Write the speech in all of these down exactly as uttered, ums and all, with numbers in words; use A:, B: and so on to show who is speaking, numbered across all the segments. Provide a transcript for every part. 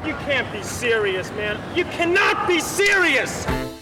A: You can't be serious, man. You cannot be serious!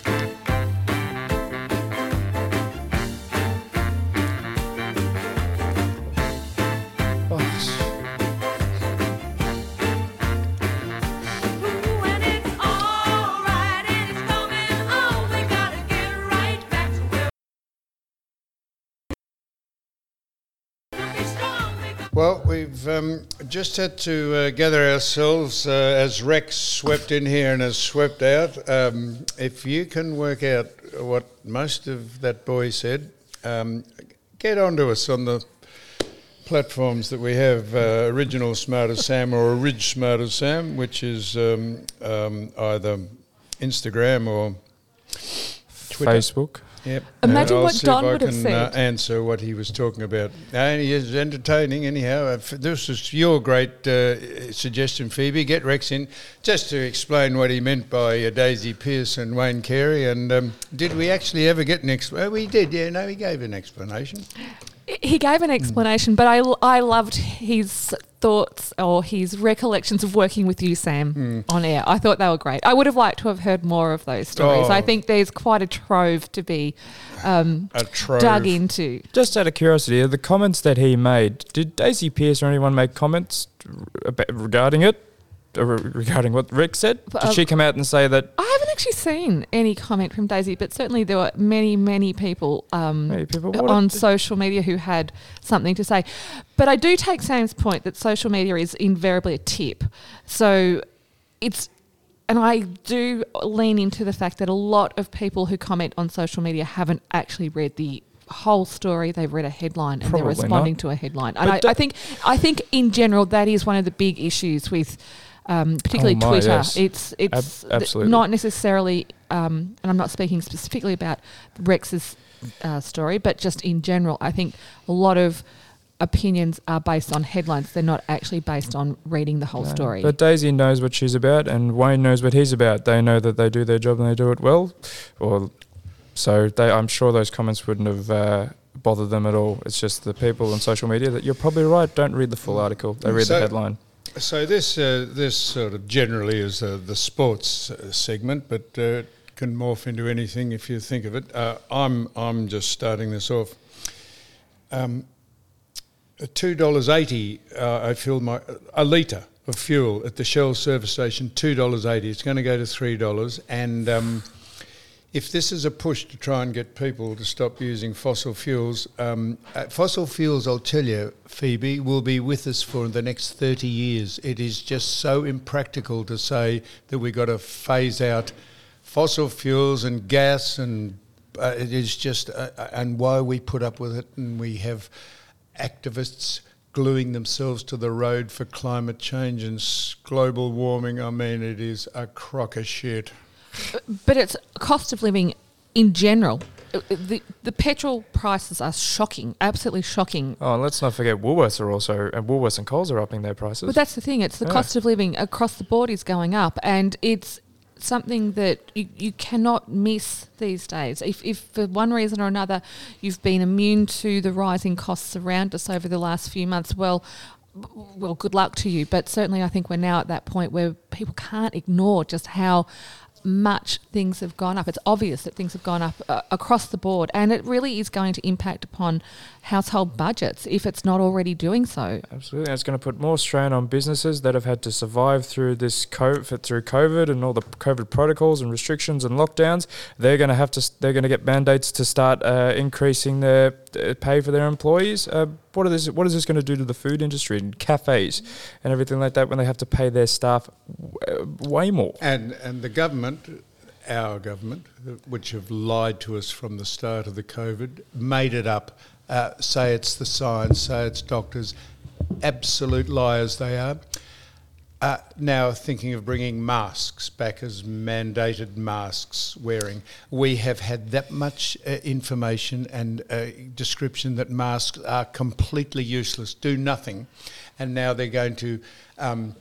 B: Well, we've um, just had to uh, gather ourselves uh, as Rex swept in here and has swept out. Um, if you can work out what most of that boy said, um, get onto us on the platforms that we have, uh, Original Smart as Sam or Orig Smart as Sam, which is um, um, either Instagram or Twitter.
C: Facebook.
B: Yep.
D: Imagine
B: uh,
D: what Don would have
B: can,
D: said.
B: Uh, answer what he was talking about. And he is entertaining anyhow. Uh, this is your great uh, suggestion, Phoebe. Get Rex in just to explain what he meant by uh, Daisy Pearce and Wayne Carey. And um, did we actually ever get an explanation? Oh, we did, yeah. No, he gave an explanation.
D: He gave an explanation, mm. but I, I loved his thoughts or his recollections of working with you, Sam, mm. on air. I thought they were great. I would have liked to have heard more of those stories.
B: Oh.
D: I think there's quite a trove to be um,
B: a trove.
D: dug into.
C: Just out of curiosity, the comments that he made, did Daisy Pearce or anyone make comments about, regarding it? Regarding what Rick said? Did
D: uh,
C: she come out and say that?
D: I haven't actually seen any comment from Daisy, but certainly there were many, many people, um,
C: many people
D: on social media who had something to say. But I do take Sam's point that social media is invariably a tip. So it's, and I do lean into the fact that a lot of people who comment on social media haven't actually read the whole story. They've read a headline and
C: Probably
D: they're responding
C: not.
D: to a headline. And I, I think, I think in general that is one of the big issues with. Um, particularly
C: oh my,
D: Twitter,
C: yes.
D: it's it's
C: Ab- absolutely.
D: not necessarily, um, and I'm not speaking specifically about Rex's uh, story, but just in general, I think a lot of opinions are based on headlines. They're not actually based on reading the whole
C: No.
D: story.
C: But Daisy knows what she's about, and Wayne knows what he's about. They know that they do their job and they do it well, or so they. I'm sure those comments wouldn't have uh, bothered them at all. It's just the people on social media that you're probably right. Don't read the full article. They read
B: So-
C: the headline.
B: So this uh, this sort of generally is uh, the sports uh, segment, but uh, it can morph into anything if you think of it. Uh, I'm I'm just starting this off. Um, two dollars eighty. Uh, I filled my a litre of fuel at the Shell service station. Two dollars eighty. It's going to go to three dollars. And um, if this is a push to try and get people to stop using fossil fuels, um, uh, fossil fuels, I'll tell you, Phoebe, will be with us for the next thirty years. It is just so impractical to say that we've got to phase out fossil fuels and gas, and uh, it is just, uh, and why we put up with it, and we have activists gluing themselves to the road for climate change and s- global warming. I mean, it is a crock of shit.
D: But it's cost of living in general. The the petrol prices are shocking, absolutely shocking.
C: Oh, and let's not forget Woolworths are also, and Woolworths and Coles are upping their prices.
D: But that's the thing, it's the
C: Yeah.
D: cost of living across the board is going up, and it's something that you, you cannot miss these days. If, if for one reason or another you've been immune to the rising costs around us over the last few months, well, well, good luck to you. But certainly I think we're now at that point where people can't ignore just how much things have gone up. It's obvious that things have gone up uh, across the board, and it really is going to impact upon household budgets if it's not already doing so.
C: Absolutely, it's going to put more strain on businesses that have had to survive through this COVID, through COVID and all the COVID protocols and restrictions and lockdowns. They're going to have to, they're going to get mandates to start uh, increasing their uh, pay for their employees. Uh, what are this? What is this going to do to the food industry and cafes and everything like that when they have to pay their staff w- way more?
B: And and the government, our government, which have lied to us from the start of the COVID, made it up. Uh, say it's the science, say it's doctors, absolute liars they are. Uh, now thinking of bringing masks back as mandated masks wearing. We have had that much uh, information and uh, description that masks are completely useless, do nothing, and now they're going to um,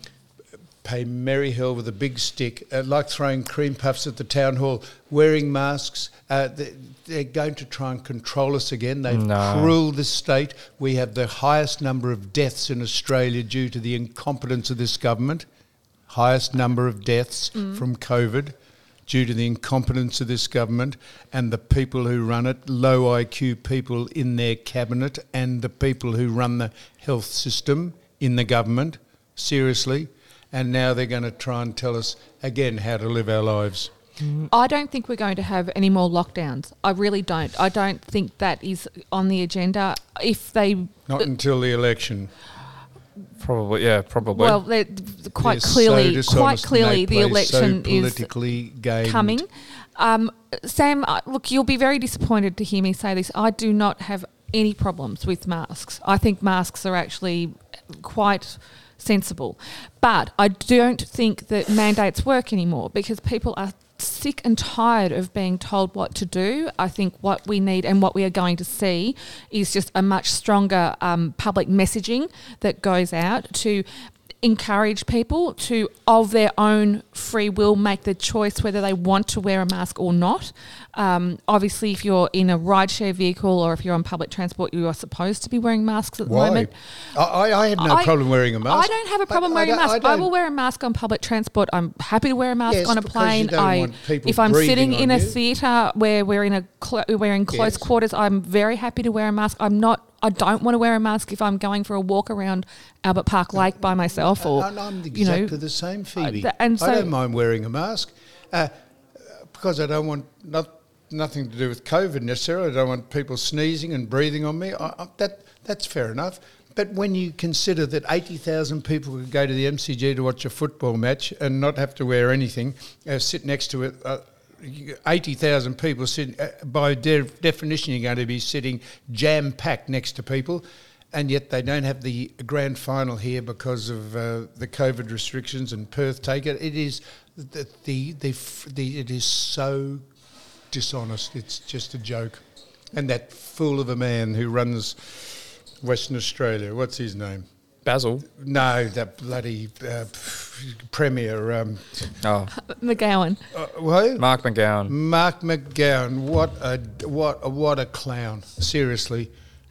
B: pay merry hell with a big stick, uh, like throwing cream puffs at the town hall, wearing masks. Uh, they, they're going to try and control us again. They've
C: No.
B: ruled this state. We have the highest number of deaths in Australia due to the incompetence of this government. highest number of deaths mm. from COVID due to the incompetence of this government and the people who run it, low I Q people in their cabinet and the people who run the health system in the government, seriously. And now they're going to try and tell us again how to live our lives.
D: I don't think we're going to have any more lockdowns. I really don't. I don't think that is on the agenda. If they...
B: Not th- until the election.
C: Probably, yeah, probably.
D: Well, they're quite
B: they're
D: clearly,
B: so
D: quite clearly, the election
B: so
D: is
B: gamed.
D: coming. Um, Sam, uh, look, you'll be very disappointed to hear me say this. I do not have any problems with masks. I think masks are actually quite sensible. But I don't think that mandates work anymore because people are sick and tired of being told what to do. I think what we need and what we are going to see is just a much stronger um, public messaging that goes out to encourage people to, of their own free will, make the choice whether they want to wear a mask or not. Um, obviously, if you're in a rideshare vehicle or if you're on public transport, you are supposed to be wearing masks at the
B: Why?
D: moment.
B: I, I had no
D: I,
B: problem wearing a mask.
D: I don't have a problem
B: I,
D: wearing
B: I
D: a mask.
B: I,
D: I will wear a mask on public transport. I'm happy to wear a mask
B: yes,
D: on a
B: because
D: plane.
B: you don't
D: I,
B: want people
D: if I'm sitting
B: breathing
D: in
B: on
D: a
B: you.
D: theatre where we're in a cl- we're in close
B: Yes.
D: quarters, I'm very happy to wear a mask. I'm not. I don't want to wear a mask if I'm going for a walk around Albert Park Lake by myself, or
B: And I'm exactly
D: you know,
B: the same, Phoebe.
D: th- and so-
B: I don't mind wearing a mask uh, because I don't want not, nothing to do with COVID necessarily. I don't want people sneezing and breathing on me. I, I, that that's fair enough. But when you consider that eighty thousand people could go to the M C G to watch a football match and not have to wear anything, uh, sit next to it. Uh, eighty thousand people sit, uh, by de- definition you're going to be sitting jam-packed next to people, and yet they don't have the grand final here because of uh, the COVID restrictions and Perth take it. It is the, the, the, the it is so dishonest. It's just a joke. And that fool of a man who runs Western Australia, what's his name?
C: Basil.
B: No, that bloody uh, Premier. Um,
C: Oh,
D: McGowan.
B: uh, who?
C: Mark McGowan.
B: Mark McGowan. What a what a, what a clown. Seriously,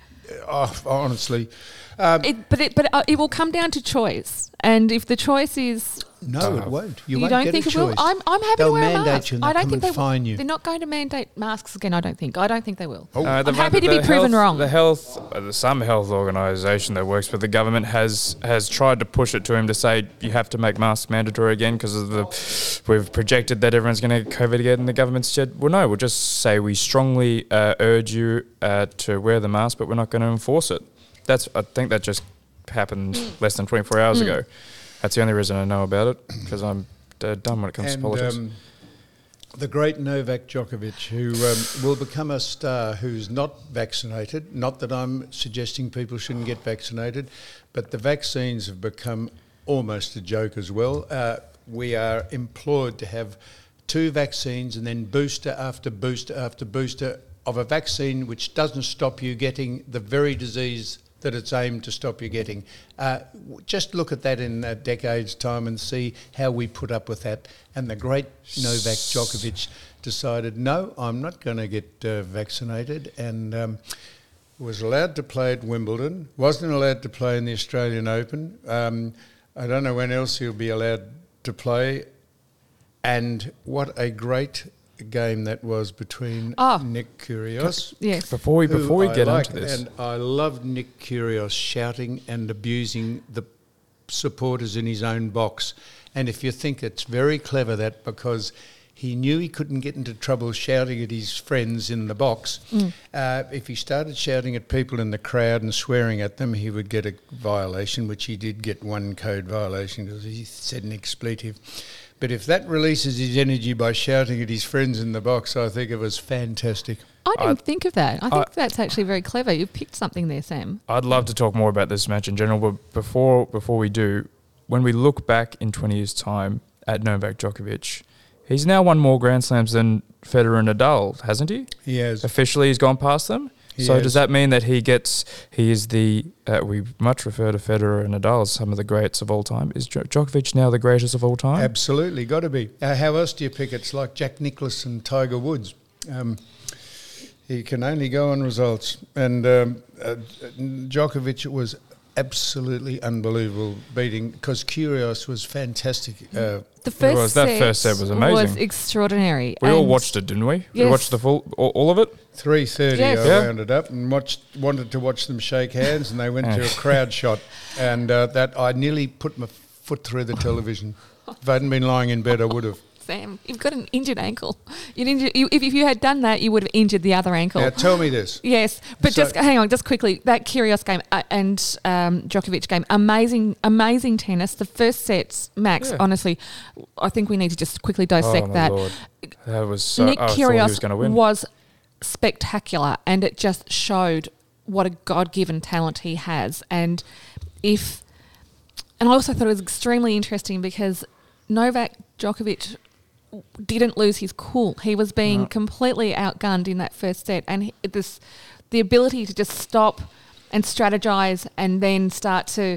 B: oh, honestly. Um,
D: It, but it, but uh, it will come down to choice, and if the choice is
B: no,
C: Uh,
B: it won't. You,
D: you,
B: won't
D: don't
B: get
D: think
B: a
D: it will,
B: choice.
D: I'm I'm happy
B: They'll
D: to wear a
B: mandate
D: mask.
B: you and
D: I
B: they'll
D: don't
B: come
D: think
B: and
D: they
B: fine you.
D: They're not going to mandate masks again. I don't think. I don't think they will.
B: Oh.
C: Uh, the
D: I'm
C: fact
D: happy
C: that
D: to be
C: the
D: proven
C: health-
D: wrong.
C: The health, uh, the, some health organisation that works for the government has has tried to push it to him to say you have to make masks mandatory again because of the we've projected that everyone's going to get COVID again, and the government said, well, no, we'll just say we strongly uh, urge you uh, to wear the mask, but we're not going to enforce it. That's I think that just happened less than twenty-four hours
D: Mm.
C: ago. That's the only reason I know about it because I'm uh, dumb when it comes
B: and,
C: to politics.
B: Um, the great Novak Djokovic, who um, will become a star who's not vaccinated. Not that I'm suggesting people shouldn't get vaccinated, but the vaccines have become almost a joke as well. Uh, we are implored to have two vaccines and then booster after booster after booster of a vaccine which doesn't stop you getting the very disease that it's aimed to stop you getting. Uh, w- just look at that in a decade's time and see how we put up with that. And the great Novak Djokovic decided, no, I'm not going to get uh, vaccinated, and um, was allowed to play at Wimbledon, wasn't allowed to play in the Australian Open. Um, I don't know when else he'll be allowed to play. And what a great game that was between
D: Oh.
B: Nick Kyrgios.
D: Yes.
C: Before we
B: who
C: before we
B: I
C: get
B: like,
C: into this,
B: and I loved Nick Kyrgios shouting and abusing the supporters in his own box. And if you think it's very clever that because he knew he couldn't get into trouble shouting at his friends in the box,
D: Mm.
B: uh, if he started shouting at people in the crowd and swearing at them, he would get a violation, which he did get one code violation because he said an expletive. But if that releases his energy by shouting at his friends in the box, I think it was fantastic.
D: I didn't
C: I-
D: think of that. I think
C: I-
D: that's actually very clever. You've picked something there, Sam.
C: I'd love to talk more about this match in general, but before before we do, when we look back in twenty years' time at Novak Djokovic, he's now won more Grand Slams than Federer and Nadal, hasn't he?
B: He has.
C: Officially, he's gone past them.
B: He
C: so
B: has.
C: does that mean that he gets? He is the. Uh, we much refer to Federer and Nadal as some of the greats of all time. Is Djo- Djokovic now the greatest of all time?
B: Absolutely, got to be. Uh, how else do you pick? It's like Jack Nicklaus and Tiger Woods. Um, he can only go on results. And um, uh, Djokovic was absolutely unbelievable beating because Kyrgios was fantastic. Uh,
D: The first
C: was. That
D: set
C: first set was amazing.
D: was extraordinary.
C: We all
D: And
C: watched it, didn't we? We
D: Yes.
C: watched the full, all, all of it.
B: three thirty
D: Yes.
B: I
C: Yeah.
B: rounded up and watched, wanted to watch them shake hands, and they went to a
C: Yes.
B: crowd shot, and uh, that I nearly put my foot through the television. If I hadn't been lying in bed, I would have.
D: Sam, you've got an injured ankle. You'd injured, you, if, if you had done that, you would have injured the other ankle.
B: Now tell me this.
D: Yes, but
B: So-
D: just hang on, just quickly. That Kyrgios game uh, and um, Djokovic game, amazing, amazing tennis. The first sets, Max.
C: Yeah.
D: Honestly, I think we need to just quickly
C: Oh,
D: dissect
C: my
D: that.
C: Lord. That was so...
D: Nick
C: I thought he was
D: Kyrgios
C: going to win.
D: was spectacular, and it just showed what a God-given talent he has. And if, and I also thought it was extremely interesting because Novak Djokovic didn't lose his cool. He was being
C: No.
D: completely outgunned in that first set, and he, this the ability to just stop and strategize and then start to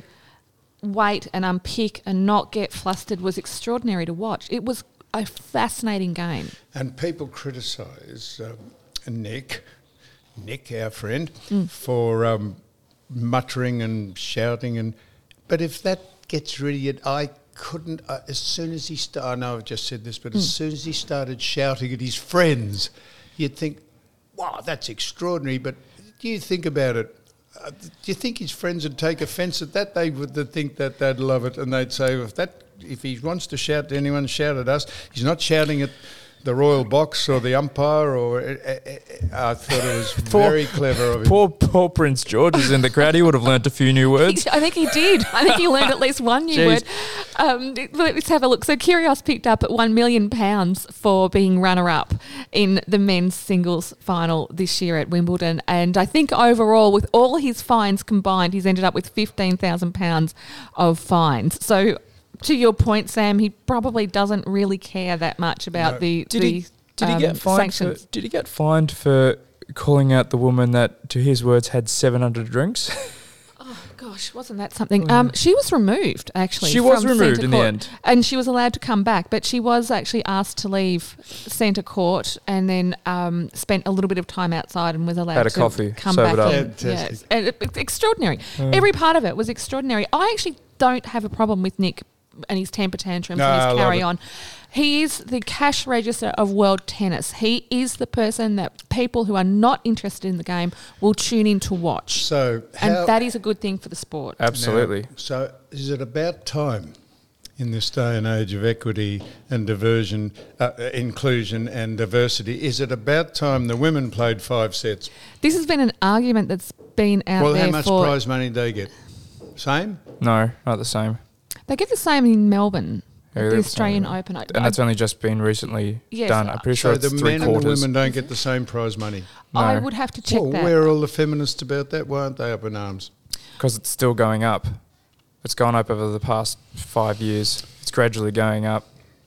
D: wait and unpick and not get flustered was extraordinary to watch. It was a fascinating game.
B: And people criticise um, Nick, Nick, our friend,
D: Mm.
B: for um, muttering and shouting. And but if that gets rid of it, I couldn't. Uh, as soon as he started, I know I've just said this, but
D: Mm.
B: as soon as he started shouting at his friends, you'd think, "Wow, that's extraordinary." But do you think about it? Uh, do you think his friends would take offence at that? They would they'd think that they'd love it, and they'd say, "If that, if he wants to shout to anyone, shout at us. He's not shouting at the royal box or the umpire." Or uh, uh, I thought it was very clever of him.
C: Poor, poor Prince George was in the crowd. He would have learnt a few new words.
D: I think he did. I think he learned at least one new
C: Jeez.
D: word. Um, let's have a look. So Kyrgios picked up at one million pounds for being runner-up in the men's singles final this year at Wimbledon. And I think overall, with all his fines combined, he's ended up with fifteen thousand pounds of fines. So to your point, Sam, he probably doesn't really care that much about
B: No.
D: the,
C: Did
D: the
C: he? Did he
D: um,
C: get fined? For,
D: sanctions.
C: did he get fined for calling out the woman that, to his words, had seven hundred drinks?
D: Oh, gosh, wasn't that something? Um, she was removed, actually.
C: She was
D: from
C: removed
D: centre
C: in the
D: court,
C: end.
D: and she was allowed to come back, but she was actually asked to leave centre court and then um, spent a little bit of time outside and was allowed
C: Had a
D: to
C: coffee,
D: come
C: sober
D: back
C: up.
D: in.
B: Fantastic.
D: Yes, and it, it's extraordinary. Every part of it was extraordinary. I actually don't have a problem with Nick and his temper tantrums
B: No, I
D: and
B: love
D: his carry
B: it.
D: on. He is the cash register of world tennis. He is the person that people who are not interested in the game will tune in to watch.
B: So
D: And
B: how,
D: that is a good thing for the sport.
C: Absolutely.
B: Now, so is it about time in this day and age of equity and diversion, uh, inclusion and diversity, is it about time the women played five sets?
D: This has been an argument that's been out
B: Well,
D: there
B: how much
D: for.
B: prize money did they get? Same?
C: No, not the same.
D: They get the same in Melbourne,
C: Yeah,
D: at the
C: that's-
D: Australian Open. I,
C: And that's only just been recently
D: Yes,
C: done. I'm pretty
B: So
C: sure
B: the
C: it's three
B: men and the
C: quarters.
B: women don't get the same prize money?
D: I
C: No.
D: would have to check
B: Well,
D: that.
B: where are all the feminists about that? Why aren't they up in arms?
C: Because it's still going up. It's gone up over the past five years. It's gradually going up.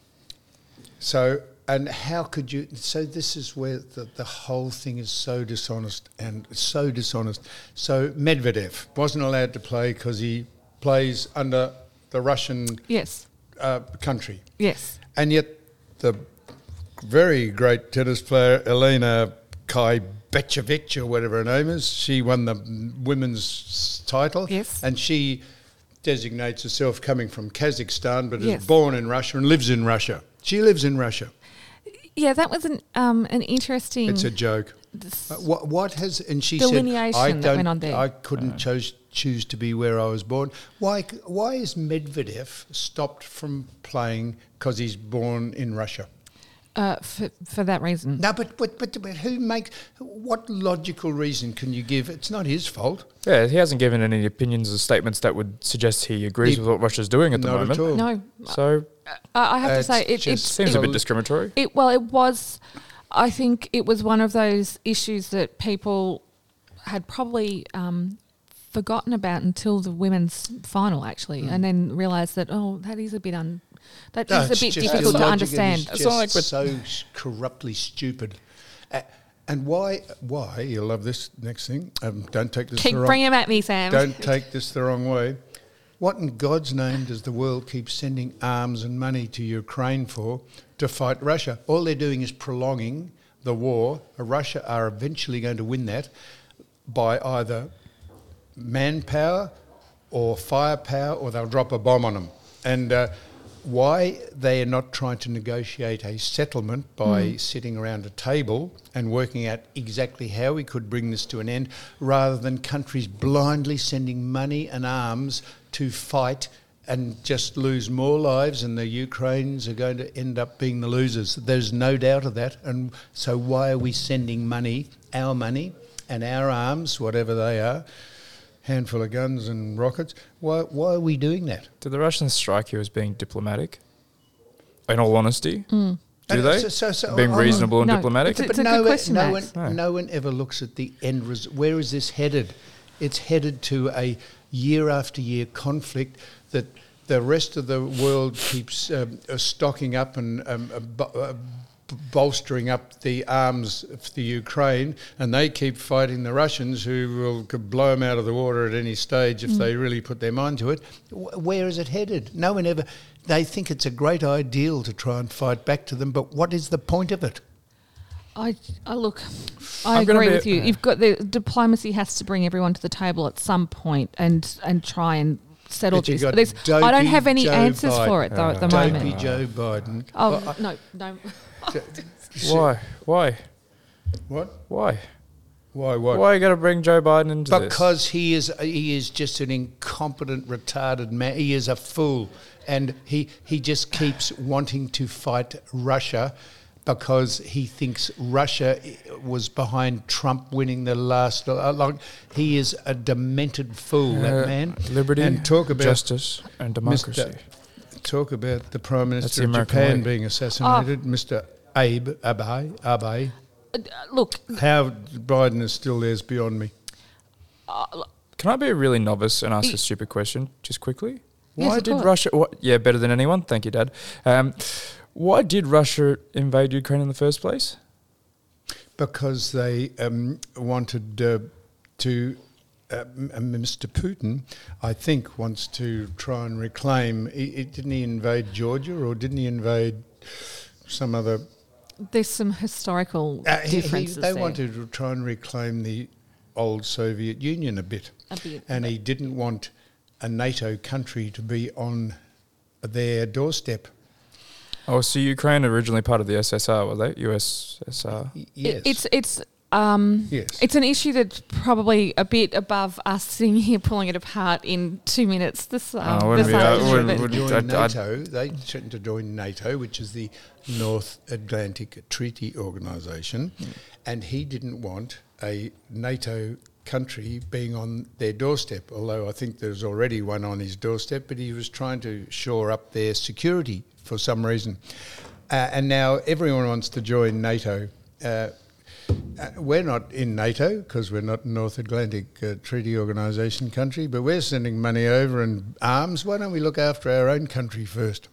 B: So, and how could you? So this is where the, the whole thing is so dishonest and so dishonest. So Medvedev wasn't allowed to play because he plays under the Russian
D: Yes,
B: uh, country,
D: yes.
B: and yet the very great tennis player Elena Kajbečević, or whatever her name is, she won the women's title.
D: Yes.
B: And she designates herself coming from Kazakhstan, but
D: Yes.
B: is born in Russia and lives in Russia. She lives in Russia.
D: Yeah, that was an um, an interesting.
B: It's a joke.
D: this-
B: Uh, what, what has, and she said,
D: Delineation
B: I
D: that
B: don't,
D: went on there.
B: I couldn't choose, choose to be where I was born. Why, c- why is Medvedev stopped from playing because he's born in Russia?
D: uh, for for that reason.
B: No, but, but, but, but who makes, what logical reason can you give? It's not his fault.
C: Yeah, he hasn't given any opinions or statements that would suggest he agrees
B: He-
C: with what Russia's doing at the
B: Not
C: moment.
B: at all.
D: No,
C: So
D: I, I have to
B: It's
D: say it.
B: just-
D: It's
C: seems
D: it,
C: a bit discriminatory.
D: It well, it was. I think it was one of those issues that people had probably um, forgotten about until the women's final, actually, and then realised that oh, that is a bit un. That
B: No,
D: is
B: it's
D: a bit
B: just
D: difficult to
B: illogical.
D: understand.
B: It's
C: It's not like
B: just
C: with-
B: so s- corruptly stupid. Uh, and why, why, you'll love this next thing, um, don't take this
D: Keep
B: the wrong
D: bringing 'em at me, Sam.
B: Don't take this the wrong way. What in God's name does the world keep sending arms and money to Ukraine for to fight Russia? All they're doing is prolonging the war. Russia are eventually going to win that by either manpower, or firepower, or they'll drop a bomb on them. And uh, why they are not trying to negotiate a settlement by mm. sitting around a table and working out exactly how we could bring this to an end, rather than countries blindly sending money and arms to fight and just lose more lives, and the Ukrainians are going to end up being the losers. There's no doubt of that. And so why are we sending money, our money and our arms, whatever they are, handful of guns and rockets, why why are we doing that?
C: Do the Russians strike you as being diplomatic? In all honesty?
D: Mm.
C: Do
B: And
C: they?
B: so- so- so
C: being
B: I'm-
C: reasonable and
D: No,
C: diplomatic?
D: it's a-
B: But
D: a
B: no,
D: good question,
B: no,
D: Max.
B: one,
C: No.
B: no one ever looks at the end result. Where is this headed? It's headed to a year after year conflict that the rest of the world keeps um, uh, stocking up and um, uh, bo- uh, b- bolstering up the arms for the Ukraine, and they keep fighting the Russians, who will could blow them out of the water at any stage if they really put their mind to it. W- where is it headed? No one ever. They think it's a great ideal to try and fight back to them, but what is the point of it?
D: I, I look, I
C: I'm gonna
D: agree
C: be-
D: with you. You've got the diplomacy has to bring everyone to the table at some point and and try and settle
B: But you
D: this.
B: got
D: But there's, I don't
B: dopey
D: have any
B: Joe
D: answers
B: Biden.
D: for it though at the
B: Dopey
D: moment.
B: Joe Biden.
D: Oh
B: Well, I-
D: no, no.
C: Why? Why?
B: What?
C: Why?
B: Why? What?
C: Why are you going to bring Joe Biden into this?
B: Because he is he is just an incompetent, retarded man. He is a fool, and he he just keeps wanting to fight Russia because he thinks Russia was behind Trump winning the last. Uh, like, he is a demented fool,
C: Uh,
B: that man.
C: Liberty,
B: and talk about
C: justice, and democracy.
B: Mister Talk about the Prime
C: That's
B: Minister
C: the
B: of
C: American
B: Japan
C: way.
B: being assassinated, Mister Abe Abe Abe.
D: Uh, look,
B: How Biden is still there is beyond me.
C: Can I be a really novice and ask
D: Y-
C: a stupid question just quickly?
D: Yes,
C: Why
D: of
C: did
D: course.
C: Russia... What, yeah, better than anyone. Thank you, Dad. Um, why did Russia invade Ukraine in the first place?
B: Because they um, wanted uh, to, uh, m- Mister Putin, I think, wants to try and reclaim. He, he- didn't he invade Georgia, or didn't he invade some other?
D: there's some historical
B: Uh, he- he-
D: differences
B: they
D: there.
B: wanted to try and reclaim the old Soviet Union a bit,
D: A bit,
B: and
D: but-
B: he didn't want a NATO country to be on their doorstep.
C: Oh, so Ukraine originally part of the S S R, were they? U S S R.
B: Y-
D: It-
B: yes,
D: It's it's um
B: Yes.
D: it's an issue that's probably a bit above us sitting here pulling it apart in two minutes. This um,
C: Oh, wouldn't
D: this
C: be- I
D: issue,
C: wouldn't-
D: but-
C: would-
B: join
C: I'd- I'd-
B: NATO. They threatened to join NATO, which is the North Atlantic Treaty Organisation, and he didn't want a NATO country being on their doorstep, although I think there's already one on his doorstep, but he was trying to shore up their security for some reason. Uh, and now everyone wants to join NATO. Uh, uh, we're not in NATO because we're not North Atlantic uh, Treaty Organisation country, but we're sending money over and arms. Why don't we look after our own country first?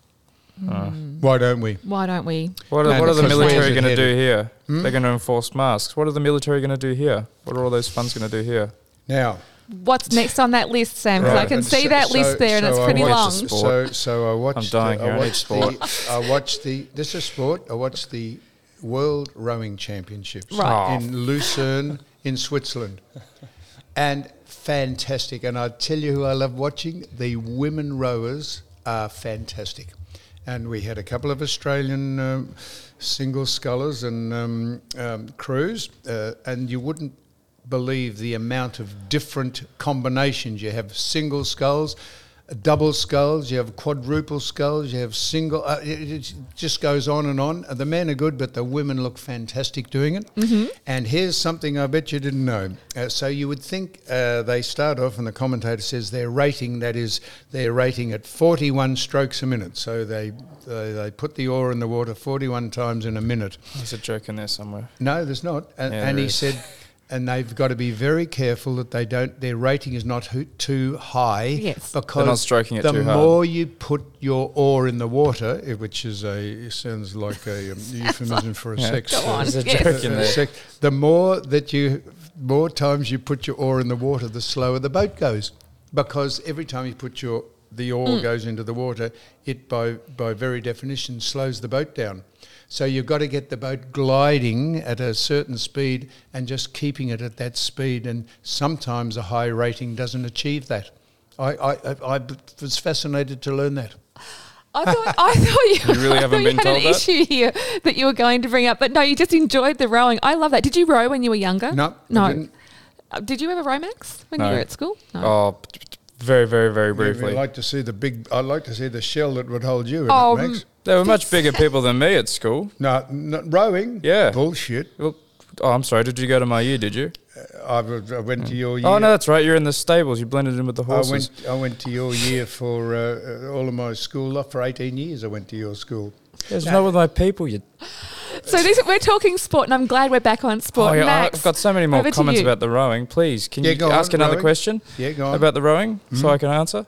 B: Why don't we?
D: Why don't we?
C: What are,
B: And
C: what are the
B: because
C: military
B: where's it
C: going to do
B: headed?
C: here?
B: Hmm?
C: They're going to enforce masks. What are the military going to do here? What are all those funds going to do here?
B: Now,
D: What's next on that list, Sam? 'Cause I
B: Right,
D: can
B: and
D: see
B: so-
D: that
B: so-
D: list there, and
B: so
D: it's
B: I
D: pretty
C: watched
D: long.
C: the sport.
B: So, so I watched.
C: dying
B: the,
C: here,
B: I
C: I need
B: watched the. I watched the. This is sport. I watched the World Rowing Championships
D: Right.
C: Oh.
B: in Lucerne, in Switzerland, and fantastic. And I tell you, who I love watching, the women rowers are fantastic. And we had a couple of Australian um, single scullers and um, um, crews, uh, and you wouldn't believe the amount of different combinations. You have single sculls, double sculls, you have quadruple sculls, you have single, uh, it, it just goes on and on. The men are good, but the women look fantastic doing it. Mm-hmm. And here's something I bet you didn't know. Uh, so you would think uh, they start off, and the commentator says their rating, that is, they're rating at forty-one strokes a minute. So they, they, they put the oar in the water forty-one times in a minute.
C: There's a joke in there somewhere.
B: No, there's not. And,
C: Yeah,
B: and
C: there
B: he
C: is.
B: said, and they've got to be very careful that they don't. Their rating is not ho- too high.
D: Yes.
B: Because
C: They're not stroking it
B: the
C: too hard.
B: more you put your oar in the water, eh, which is a it sounds like a um, euphemism for a
C: Yeah.
B: sex.
D: Go on.
C: There's a
D: Yes.
C: joke in
B: uh,
C: there.
B: sex- the more that you, more times you put your oar in the water, the slower the boat goes, because every time you put your the oar goes into the water, it by by very definition slows the boat down. So you've got to get the boat gliding at a certain speed and just keeping it at that speed. And sometimes a high rating doesn't achieve that. I, I, I, I was fascinated to learn that.
D: I thought I thought you,
C: You really
D: I
C: haven't
D: thought you
C: been
D: had
C: told
D: an
C: that?
D: issue here that you were going to bring up, but no, you just enjoyed the rowing. I love that. Did you row when you were younger?
B: No, I
D: no.
B: didn't.
D: Uh, Did you ever row, Max, when
C: No.
D: you were at school? No.
C: Oh, very, very, very
B: I'd
C: briefly.
B: like to see the big. I'd like to see the shell that would hold you in
D: Oh,
B: it, Max.
C: They were much bigger people than me at school.
B: No, no, rowing.
C: Yeah.
B: Bullshit.
C: Well, oh, I'm sorry. Did you go to my year? Did you?
B: I, w- I went to your year.
C: Oh no, that's right. You're in the stables. You blended in with the
B: I
C: horses.
B: went. I went to your year for uh, uh, all of my school. uh, For eighteen years, I went to your school.
C: There's not with my people. You.
D: So this, we're talking sport, and I'm glad we're back on sport.
C: Oh, yeah,
D: Max,
C: I've got so many more
D: over to
C: comments
D: you.
C: about the rowing. Please, can
B: Yeah,
C: you
B: go
C: ask
B: on,
C: another
B: rowing.
C: question
B: Yeah, go on.
C: about the rowing so I can answer?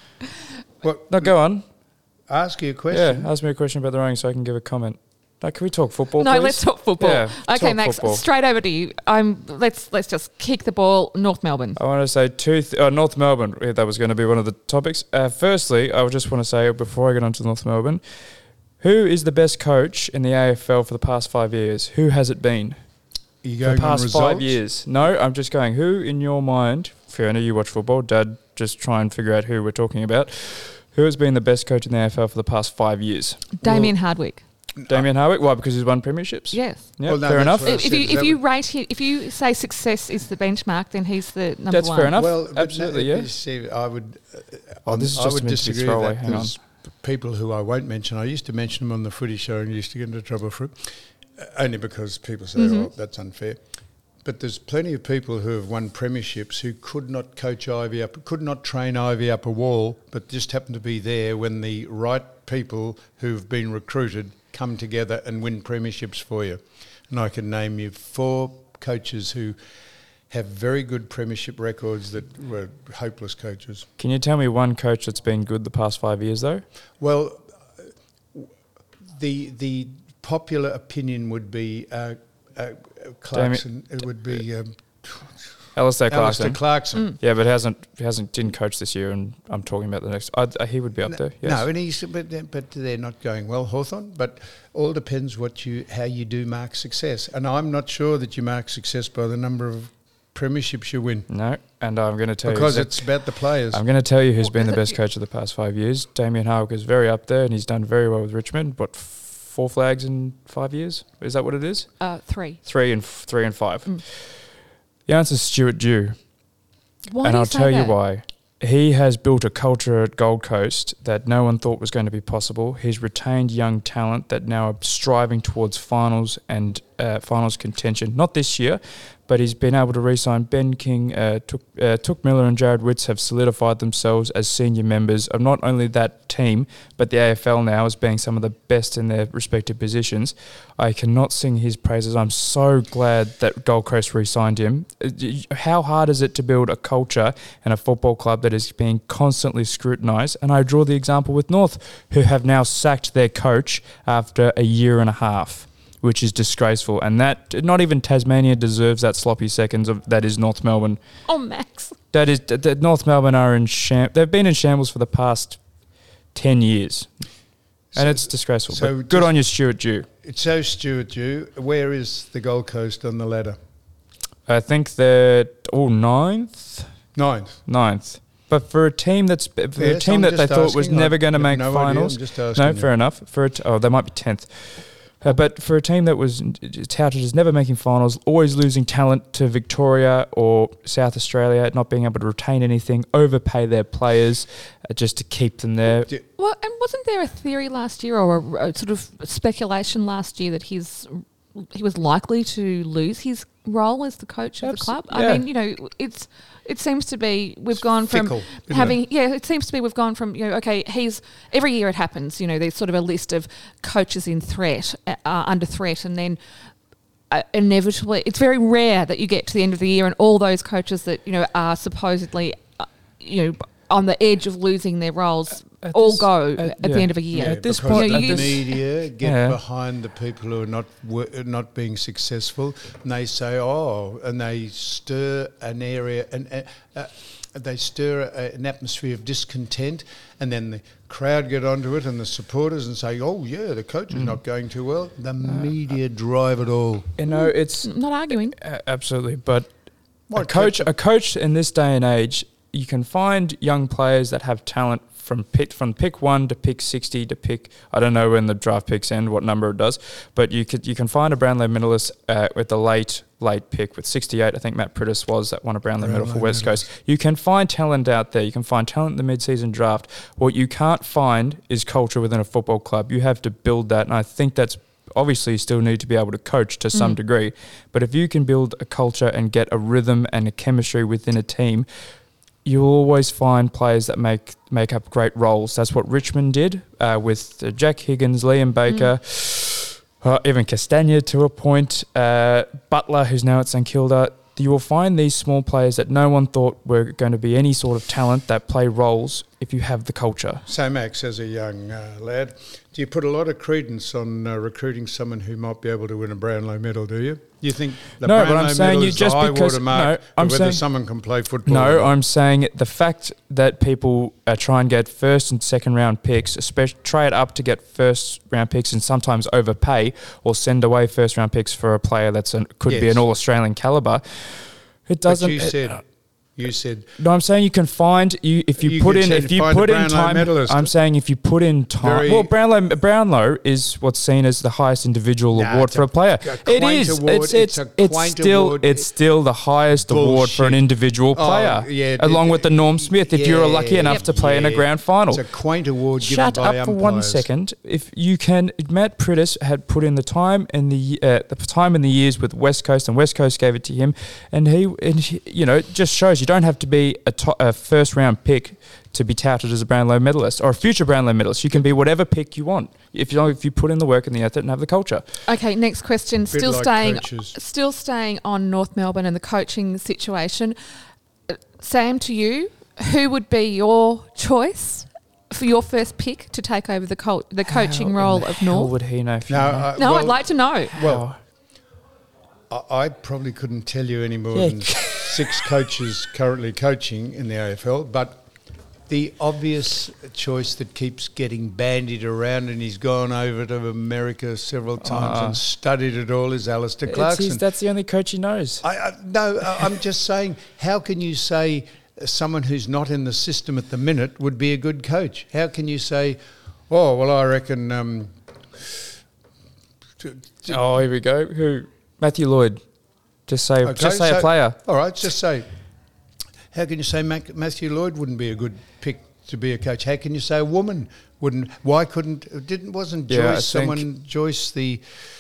B: What?
C: No, go on.
B: Ask you a
C: Yeah,
B: question.
C: ask me a question about the rowing so I can give a comment. No, can we talk football?
D: No,
C: please?
D: let's talk football.
C: Yeah,
D: okay,
C: talk
D: Max,
C: football.
D: straight over to you. I'm. Let's let's just kick the ball. North Melbourne.
C: I want to say two. Th- oh, North Melbourne. yeah, That was going to be one of the topics. Uh, firstly, I would just want to say before I get on to North Melbourne, who is the best coach in the A F L for the past five years? Who has it been?
B: Are you
C: For
B: going
C: the
B: on
C: past
B: results?
C: five years. No, I'm just going. Who in your mind, Fiona? You watch football. Dad, just try and figure out who we're talking about. Who has been the best coach in the A F L for the past five years?
D: Damien Hardwick.
C: Damien Hardwick. Why? Because he's won premierships.
D: Yes.
C: Yeah,
B: Well, no,
C: fair
B: that's
C: enough.
B: what I
D: If, if
B: said,
D: you
B: is
D: if
B: that
D: you
B: what-
D: rate it, if you say success is the benchmark, then he's the number
C: That's
D: one.
C: fair enough.
B: Well, but
C: Absolutely,
B: no,
C: yeah.
B: you See, I would. Uh,
C: Oh, this is
B: I
C: just
B: would
C: meant to be
B: disagree
C: throwaway,
B: with that.
C: hang on.
B: There's people who I won't mention. I used to mention them on the footy show and used to get into trouble for it, uh, only because people say,
D: Mm-hmm.
B: "Oh, that's unfair." But there's plenty of people who have won premierships who could not coach Ivy up, could not train Ivy up a wall, but just happened to be there when the right people who've been recruited come together and win premierships for you. And I can name you four coaches who have very good premiership records that were hopeless coaches.
C: Can you tell me one coach that's been good the past five years though?
B: Well, the the popular opinion would be uh, uh, Clarkson. It would be um,
C: Alistair
B: Alistair
C: Clarkson.
B: Clarkson.
C: Yeah, but hasn't hasn't didn't coach this year, and I'm talking about the next. I'd, uh, he would be up there. Yes.
B: No, and he's but they're, but they're not going well, Hawthorn. But all depends what you how you do mark success, and I'm not sure that you mark success by the number of premierships you win,
C: No, and I'm going to tell
B: because
C: you
B: it's about the players.
C: I'm going to tell you who's
D: Well,
C: been the
D: is it-
C: best coach of the past five years. Damien Hardwick is very up there, and he's done very well with Richmond. What, f- four flags in five years? Is that what it is?
D: Uh, three.
C: Three and f- three and five.
D: Mm.
C: The answer is Stuart Dew,
D: Why
C: and
D: do you
C: I'll
D: say
C: tell you
D: that?
C: why. He has built a culture at Gold Coast that no one thought was going to be possible. He's retained young talent that now are striving towards finals and uh, finals contention. Not this year, but he's been able to re-sign Ben King. Uh, Took, uh, Took Miller and Jared Witts have solidified themselves as senior members of not only that team, but the A F L now as being some of the best in their respective positions. I cannot sing his praises. I'm so glad that Gold Coast re-signed him. Uh, How hard is it to build a culture and a football club that is being constantly scrutinised? And I draw the example with North, who have now sacked their coach after a year and a half, which is disgraceful. And that, not even Tasmania deserves that sloppy seconds of that is North Melbourne.
D: Oh, Max.
C: That is that that North Melbourne are in sham. They've been in shambles for the past ten years, and
B: So-
C: it's disgraceful.
B: so
C: but good
B: just-
C: on you, Stuart Dew.
B: It's so Stuart Dew. Where is the Gold Coast on the ladder?
C: I think they're all ninth,
B: Ninth.
C: ninth. But for a team that's for a
B: Yes,
C: team
B: I'm
C: that they
B: just
C: thought was
B: asking.
C: never
B: I
C: going to
B: have
C: make
B: no idea.
C: finals,
B: I'm just asking
C: no,
B: you.
C: fair enough. For a t- oh, they might be tenth. Uh, but for a team that was touted as never making finals, always losing talent to Victoria or South Australia, not being able to retain anything, overpay their players uh, just to keep them there.
B: Do-
D: Well, and wasn't there a theory last year or a, a sort of speculation last year that he's he was likely to lose his role as the coach of
C: Abs-
D: the club?
C: yeah.
D: I mean, you know, it's it seems to be we've gone from
B: fickle, isn't
D: having yeah, it seems to be we've gone from you know okay, he's every year it happens. You know, there's sort of a list of coaches in threat, uh, under threat, and then. Uh, inevitably, it's very rare that you get to the end of the year and all those coaches that you know are supposedly, uh, you know, on the edge of losing their roles
C: At
D: all
C: this-
D: go
C: at-
D: at,
C: yeah.
D: the end of a year.
C: Yeah, at this
B: because
C: point,
B: the
D: you know, you-
B: media get
C: Yeah.
B: behind the people who are not wo- not being successful, and they say, "Oh," and they stir an area and uh, uh, they stir a, an atmosphere of discontent, and then the crowd get onto it and the supporters and say, "Oh yeah, the coach is not going too well." The media drive it all.
C: You know, it's
D: I'm not arguing.
C: uh, absolutely, but a
B: What,
C: coach,
B: kept
C: a coach in this day and age, you can find young players that have talent from pick from pick one to pick sixty to pick, I don't know when the draft picks end, what number it does, but you could you can find a Brownlow medalist uh, with the late late pick with sixty-eight. I think Matt Prittis was that won a Brownlow, Brownlow medal for West medals. Coast. You can find talent out there. You can find talent in the mid-season draft. What you can't find is culture within a football club. You have to build that, and I think that's obviously you still need to be able to coach to some mm. degree. But if you can build a culture and get a rhythm and a chemistry within a team, you'll always find players that make make up great roles. That's what Richmond did uh, with uh, Jack Higgins, Liam Baker, mm. uh, even Castagna to a point, uh, Butler, who's now at St Kilda. You will find these small players that no one thought were going to be any sort of talent that play roles if you have the culture.
B: So, Max, as a young uh, lad, do you put a lot of credence on uh, recruiting someone who might be able to win a Brownlow medal, do you? You think the
C: no,
B: Brownlow
C: but I'm saying
B: medal
C: you
B: is
C: just
B: the high
C: because
B: water mark
C: no, I'm
B: whether
C: saying,
B: someone can play football?
C: No, I'm saying the fact that people uh, try and get first and second round picks, especially try it up to get first round picks and sometimes overpay or send away first round picks for a player that's an, could yes. be an All-Australian calibre. It doesn't.
B: But you
C: it,
B: said,
C: uh,
B: you said.
C: No, I'm saying you can find you if you,
B: you
C: put in if you put in time.
B: Medalist.
C: I'm saying if you put in time. Very well, Brownlow Brownlow is what's seen as the highest individual
B: nah,
C: award for a, a player. A
B: it is.
C: Award. It's it's
B: it's,
C: it's still
B: award.
C: it's still the highest Bullshit. award for an individual player.
B: Oh, yeah,
C: along with the Norm Smith, if
B: yeah,
C: you're lucky enough
B: yep,
C: to play
B: yeah.
C: in a grand final.
B: It's a quaint award.
C: Shut
B: given by
C: up for
B: umpires.
C: one second. If you can, Matt Prittis had put in the time and the uh, the time in the years with West Coast, and West Coast gave it to him, and he and he, you know it just shows you don't have to be a, to- a first round pick to be touted as a Brownlow medalist or a future Brownlow medalist. You can be whatever pick you want if you know, if you put in the work and the effort and have the culture.
D: Okay, next question. Still
B: like
D: staying,
B: coaches.
D: still staying on North Melbourne and the coaching situation. Sam, to you, who would be your choice for your first pick to take over the cult, the coaching
C: How
D: role
C: in the
D: of
C: hell
D: North?
C: would he know? If
B: No,
C: you know?
B: uh,
D: no,
B: well,
D: I'd like to know.
B: Well, I, I probably couldn't tell you any more
C: Yeah.
B: than six coaches currently coaching in the A F L, but the obvious choice that keeps getting bandied around, and he's gone over to America several times
C: Uh,
B: and studied it all, is Alistair
C: It's
B: Clarkson.
C: his, that's the only coach he knows.
B: I, I, no, I- I'm just saying, how can you say someone who's not in the system at the minute would be a good coach? How can you say, oh, well, I reckon... Um, t- t-
C: Oh, here we go. Who? Matthew Lloyd. Just say,
B: Okay,
C: just say
B: so-
C: a player.
B: All right, just say... How can you say Mac- Matthew Lloyd wouldn't be a good pick to be a coach? How can you say a woman wouldn't? Why couldn't? Didn't wasn't
C: Yeah, I
B: Joyce
C: think-
B: someone? Joyce, the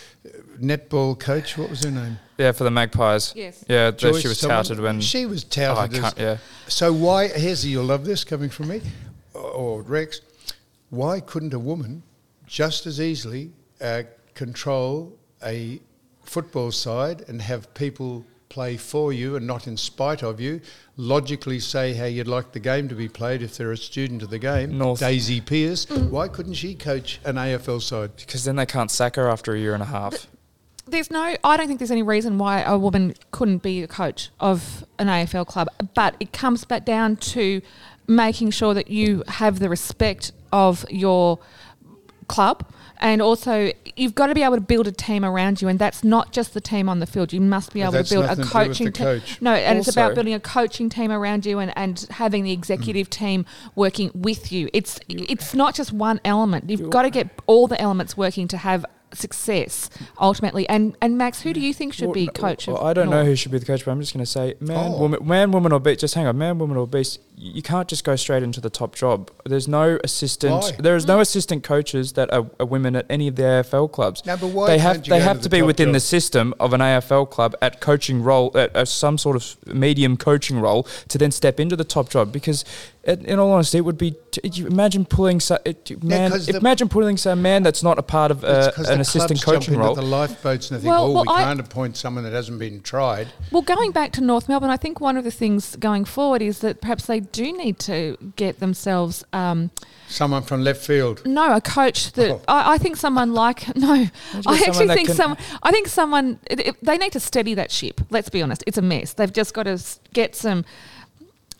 B: netball coach. What was her name?
C: Yeah, for the Magpies.
D: Yes.
C: Yeah, that
B: Joyce,
C: she was
B: someone-
C: touted when.
B: she was
C: Oh, I
B: touted.
C: can't,
B: as,
C: yeah.
B: So why? Here's you'll love this coming from me, or, or Rex. Why couldn't a woman just as easily uh, control a football side and have people play for you and not in spite of you, logically say how you'd like the game to be played if they're a student of the game?
C: North.
B: Daisy Pearce, why couldn't she coach an A F L side?
C: Because then they can't sack her after a year and a half.
D: There's no, I don't think there's any reason why a woman couldn't be a coach of an A F L club, but it comes back down to making sure that you have the respect of your club, and also you've got to be able to build a team around you, and that's not just the team on the field. You must be
B: Well,
D: able
B: that's
D: to build a
B: nothing to do with
D: coaching
B: the
D: team.
B: coach.
D: No, and it's
C: Also-
D: about building a coaching team around you and, and having the executive team working with you. It's it's not just one element. You've got to get all the elements working to have success ultimately. And and Max, who do you think should
C: Well,
D: be
C: no,
D: coach?
C: well,
D: of
C: I don't know
D: North?
C: who should be the coach, but I'm just going to say man,
B: Oh.
C: woman, man, woman or beast. Just hang on, man, woman or beast. You can't just go straight into the top job. There's no assistant.
B: Why?
C: There is no assistant coaches that are, are women at any of the A F L clubs.
B: No, but why
C: they
B: can't
C: have
B: you
C: they
B: go
C: have
B: to
C: to
B: the
C: be
B: top
C: within
B: job?
C: the system of an A F L club at coaching role, at, at some sort of medium coaching role, to then step into the top job. Because, it, in all honesty, it would be. T- you imagine pulling so, it, man.
B: 'cause the-
C: imagine pulling some man that's not a part of uh,
B: It's 'cause
C: an
B: the
C: assistant
B: clubs
C: coaching
B: jump
C: role.
B: into the lifeboats and they think,
D: Well,
B: oh,
D: well,
B: we
D: I-
B: can't appoint someone that hasn't been tried.
D: Well, going back to North Melbourne, I think one of the things going forward is that perhaps they do need to get themselves, um,
B: Someone from left field.
D: no, a coach that
B: Oh.
D: I, I think someone like no, I
C: someone
D: actually
C: that
D: think
C: can-
D: some. I think someone it, it- they need to steady that ship. Let's be honest, it's a mess. They've just got to s- get some.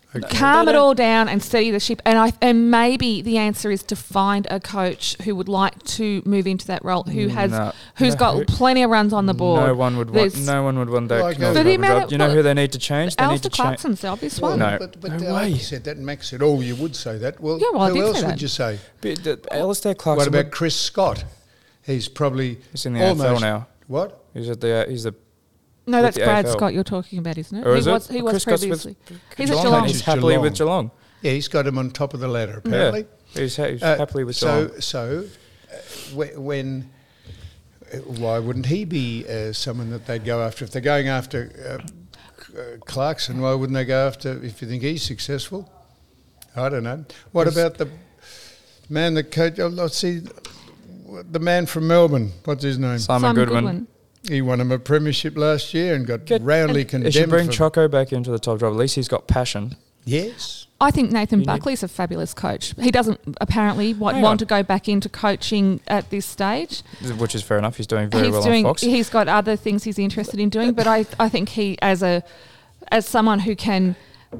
D: calm it all down and steady the ship. And I and maybe the answer is to find a coach who would like to move into that role, who has
C: No.
D: who's
C: No.
D: got plenty of runs on the board.
C: No one would want.
D: There's-
C: No one would want that.
B: Like,
C: North
B: uh, For
D: the
C: Melbourne
D: amount
C: job.
D: of-
C: you know
D: well,
C: who they need to change? They need
D: Alistair
C: to change.
D: Clarkson's the obvious
B: Well,
D: one.
C: No.
B: but, but
C: No
B: uh,
C: way.
B: you said that, and Max said, "Oh, you would say that." Well,
D: Yeah, well, I
B: who
D: did say
B: else
D: that.
B: would you say?
C: But the, Alistair
B: What
C: Clarkson.
B: about
C: would-
B: Chris Scott? He's probably
C: He's in the A F L
B: almost,
C: now.
B: What?
C: He's at the. Uh, he's the.
D: No,
C: with
D: that's
C: the
D: Brad
C: A F L.
D: Scott you're talking about, isn't it?
C: Or
D: he
C: is it?
D: was he was
C: Chris Scott's with
D: previously. He's at
C: Geelong.
D: Geelong.
C: He's happily
B: Geelong.
C: with Geelong.
B: Yeah, he's got him on top of the ladder apparently.
C: Yeah. He's, ha- he's
B: Uh,
C: happily with
B: so,
C: Geelong.
B: so uh, whe- when, uh, why wouldn't he be uh, someone that they'd go after? If they're going after uh, uh, Clarkson, why wouldn't they go after, if you think he's successful? I don't know. What
C: He's-
B: about the man that coach, oh, let's see, the man from Melbourne, what's his name?
C: Simon,
D: Simon
C: Goodwin.
D: Goodwin.
B: He won him a premiership last year and got
C: Get-
B: roundly
C: They
B: condemned
C: should bring
B: for-
C: Choco back into the top job. At least he's got passion.
B: Yes.
D: I think Nathan
C: You need-
D: Buckley's a fabulous coach. He doesn't apparently what,
C: Hang
D: want
C: on.
D: to go back into coaching at this stage.
C: Which is fair enough. He's doing very
D: he's
C: well
D: doing.
C: on Fox.
D: He's got other things he's interested in doing, but I, I think he as a as someone who can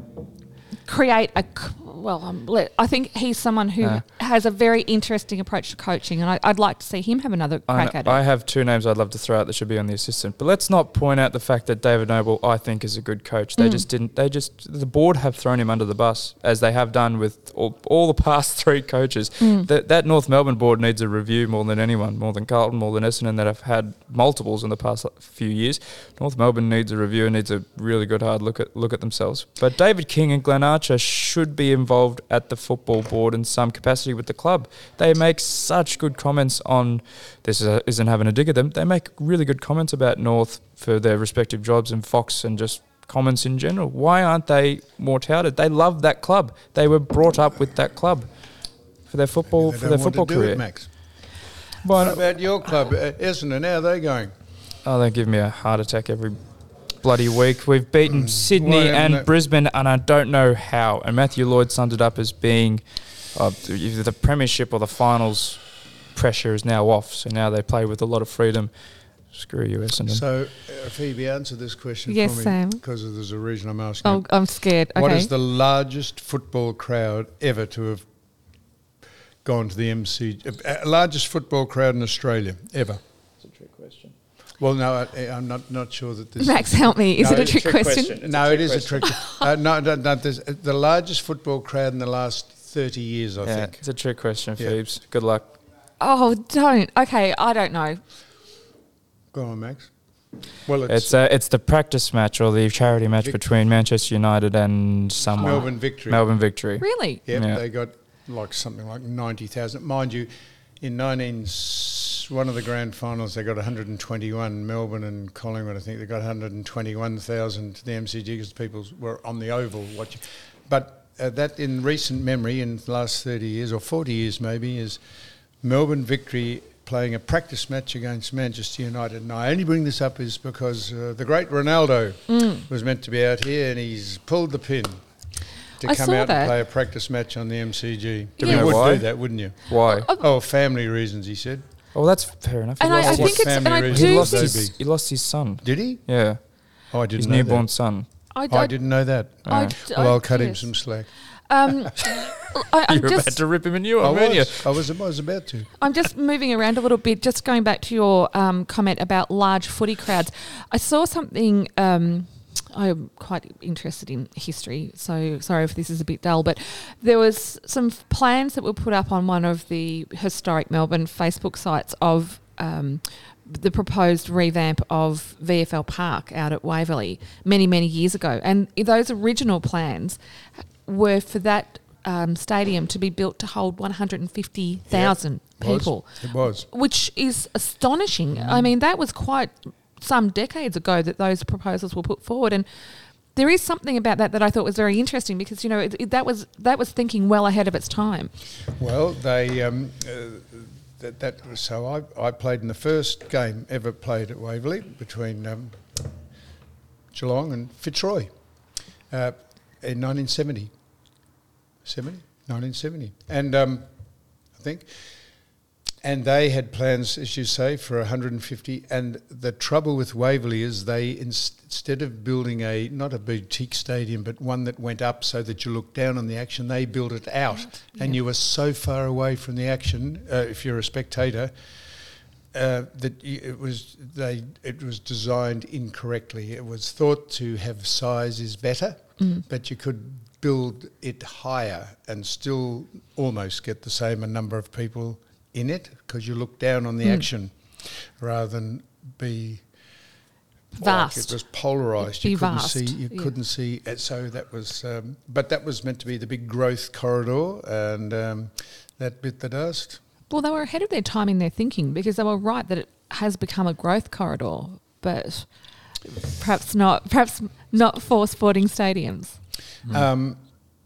D: create a c- well, um, let, I think he's someone who
C: Yeah.
D: has a very interesting approach to coaching, and I, I'd like to see him have another
C: I,
D: crack
C: know-
D: at
C: I
D: it.
C: have two names I'd love to throw out that should be on the assistant, but let's not point out the fact that David Noble, I think, is a good coach. They
D: Mm.
C: just didn't. They just the board have thrown him under the bus, as they have done with all, all the past three coaches.
D: Mm.
C: That that North Melbourne board needs a review more than anyone, more than Carlton, more than Essendon that have had multiples in the past few years. North Melbourne needs a review and needs a really good hard look at look at themselves. But David King and Glenn Archer should be involved at the football board in some capacity with the club. They make such good comments on, this is a, isn't having a dig at them, they make really good comments about North for their respective jobs and Fox and just comments in general. Why aren't they more touted? They love that club. They were brought up with that club for their football
B: They
C: for their
B: don't want
C: football
B: to do
C: career.
B: it, Max.
C: Why
B: What
C: not?
B: about your club, uh, Essendon? How are they going?
C: Oh, they give me a heart attack every bloody week. We've beaten
B: Why
C: Sydney
B: haven't
C: and
B: they-
C: Brisbane, and I don't know how. And Matthew Lloyd summed it up as being uh, either the premiership or the finals pressure is now off. So now they play with a lot of freedom. Screw you, Essendon.
B: So, uh, Phoebe, answer this question
D: Yes,
B: for me.
D: Sam.
B: Because there's a reason I'm asking.
D: Oh,
B: it.
D: I'm scared. Okay.
B: What is the largest football crowd ever to have gone to the M C G? Uh, largest football crowd in Australia ever?
C: That's a trick question.
B: Well, no, I, I'm not, not sure that this...
D: Max, help me. Is
B: No,
D: it a
B: it's a
D: trick,
C: trick
D: question?
C: question. It's
B: no,
C: a
B: it
C: trick
B: is a trick. uh, no, no, no there's, uh, the largest football crowd in the last thirty years, I
C: Yeah,
B: think.
C: it's a trick question,
B: Yeah.
C: Phoebes. Good luck.
D: Oh, don't. Okay, I don't know.
B: Go on, Max. Well, it's,
C: It's uh, it's the practice match or the charity match
B: Vic-
C: between Manchester United and someone.
B: Melbourne Victory.
C: Melbourne Victory.
D: Really?
B: Yep,
C: Yeah.
B: they got like something like ninety thousand. Mind you, in nineteen, s- one of the grand finals, they got one hundred twenty-one. Melbourne and Collingwood, I think, they got one hundred twenty-one thousand to the M C G because people were on the oval watching. But uh, that, in recent memory, in the last thirty years or forty years maybe, is Melbourne Victory playing a practice match against Manchester United. And I only bring this up is because uh, the great Ronaldo
D: Mm.
B: was meant to be out here and he's pulled the pin to
D: I
B: come
D: saw
B: out
D: that.
B: and play a practice match on the M C G.
D: Do
B: You
D: we know
B: would
C: why?
B: do that, wouldn't you?
C: Why?
D: Oh,
B: Oh, family reasons, he said.
C: Oh, that's fair enough. He
D: And I, I
C: lost,
B: What
D: think it's, and
B: family
D: I
B: reasons
C: he
D: do
C: lost
B: would
D: think,
B: they
C: his
B: be?
C: he lost his son.
B: Did he?
C: Yeah,
B: Oh, I didn't
C: his
B: know
C: newborn
B: that.
C: son.
D: I,
B: Oh, I didn't know that.
D: I,
C: Yeah.
D: d-
B: Well,
D: I-
B: I'll cut him
D: yes.
B: some slack.
D: Um, I, I'm
C: You're
D: just,
C: about to rip him a new
B: I
C: one, weren't you?
B: was, I was. I was about to.
D: I'm just moving around a little bit, just going back to your um, comment about large footy crowds. I saw something, um, I'm quite interested in history, so sorry if this is a bit dull, but there was some f- plans that were put up on one of the historic Melbourne Facebook sites of um, the proposed revamp of V F L Park out at Waverley many, many years ago. And those original plans were for that um, stadium to be built to hold one hundred fifty thousand
B: It was.
D: people,
B: It was.
D: which is astonishing. I mean, that was quite some decades ago that those proposals were put forward, and there is something about that that I thought was very interesting because you know it, it, that was that was thinking well ahead of its time.
B: Well, they. Um, uh, that, that was so. I, I played in the first game ever played at Waverley between um, Geelong and Fitzroy uh, in nineteen seventy. seventy? nineteen seventy. And um, I think. and they had plans, as you say, for one hundred fifty. And the trouble with Waverley is they, inst- instead of building a, not a boutique stadium, but one that went up so that you looked down on the action, they built it out. Yeah. And you were so far away from the action, uh, if you're a spectator, uh, that y- it was they it was designed incorrectly. It was thought to have size is better, mm. but you could build it higher and still almost get the same number of people in it, because you look down on the mm. action rather than be
D: vast.
B: Like it was polarised.
D: Be
B: you couldn't
D: vast.
B: see. You yeah. couldn't see. So that was. Um, but that was meant to be the big growth corridor, and um, that bit that asked.
D: Well, they were ahead of their time in their thinking, because they were right that it has become a growth corridor, but perhaps not. Perhaps not for sporting stadiums.
B: Mm. Um,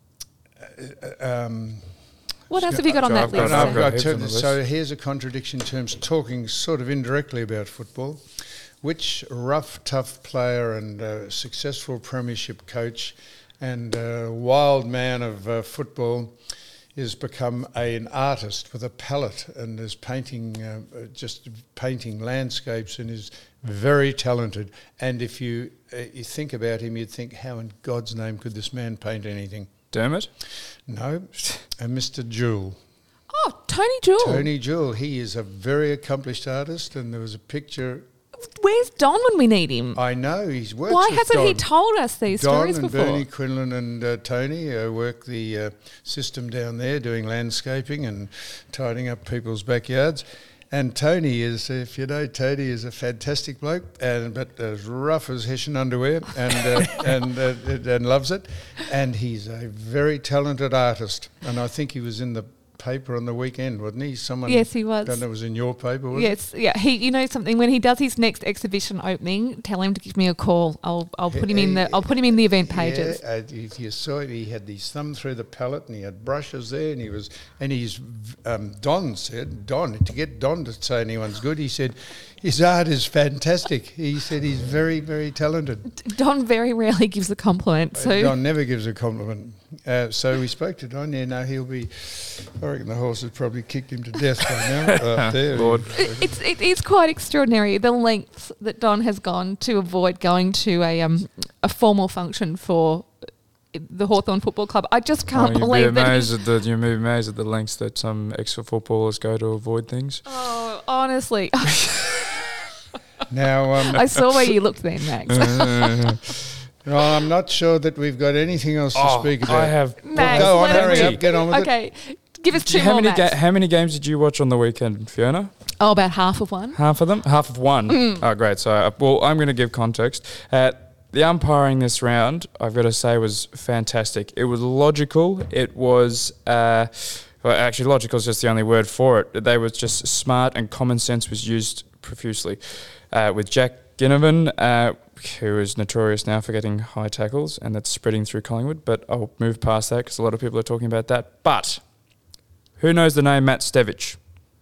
B: uh, um,
D: What else have you got on that list?
B: I've got to, so here's a contradiction in terms of talking sort of indirectly about football. Which rough, tough player and uh, successful premiership coach and uh, wild man of uh, football has become a, an artist with a palette and is painting, uh, just painting landscapes, and is very talented. And if you uh, you think about him, you'd think, how in God's name could this man paint anything?
C: Dermot?
B: No, and Mister Jewell.
D: Oh, Tony Jewell.
B: Tony Jewell. He is a very accomplished artist, and there was a picture.
D: Where's Don when we need him?
B: I know, he's worked
D: Why
B: with
D: hasn't
B: Don.
D: he told us these
B: Don
D: stories
B: and
D: before?
B: Bernie Quinlan and uh, Tony uh, work the uh, system down there, doing landscaping and tidying up people's backyards. And Tony is, if you know, Tony is a fantastic bloke, and but as rough as Hessian underwear, and uh, and uh, and loves it. And he's a very talented artist. And I think he was in the paper on the weekend, wasn't he? Someone.
D: Yes, he was.
B: I don't know, it was in your paper, was
D: yes,
B: it?
D: yeah. He, you know something. When he does his next exhibition opening, tell him to give me a call. I'll I'll put him in the I'll put him in the event pages.
B: Yeah, uh, you, you saw it. He had his thumb through the palette, and he had brushes there, and he was and he's um, Don said Don to get Don to say anyone's good. He said his art is fantastic. He said he's very very talented.
D: Don very rarely gives a compliment. So
B: uh, Don never gives a compliment. Uh, so we spoke to Don. Yeah, no, he'll be. I reckon the horse has probably kicked him to death by now. uh, there.
C: Lord.
D: It's it is quite extraordinary the lengths that Don has gone to avoid going to a um a formal function for the Hawthorn Football Club. I just can't
C: oh,
D: believe
C: you'd be
D: that.
C: amazed at the, you'd be amazed at the lengths that some ex-footballers go to avoid things.
D: Oh, honestly.
B: Now um,
D: I saw where you looked then, Max.
B: No, I'm not sure that we've got anything else to
C: oh,
B: speak about.
C: I have.
D: Max,
B: well, go on,
D: let
B: hurry
D: me-
B: up, get on with
D: okay.
B: it.
D: Okay, give us two
C: how
D: more,
C: many
D: Max.
C: ga- how many games did you watch on the weekend, Fiona?
D: Oh, about half of one.
C: Half of them? Half of one.
D: Mm.
C: Oh, great. So, uh, well, I'm going to give context. Uh, the umpiring this round, I've got to say, was fantastic. It was logical. It was, uh, well, actually, logical is just the only word for it. They was just smart, and common sense was used profusely. Uh, with Jack Ginnivan, uh, who is notorious now for getting high tackles, and that's spreading through Collingwood, but I'll move past that because a lot of people are talking about that. But who knows the name Matt Stevich?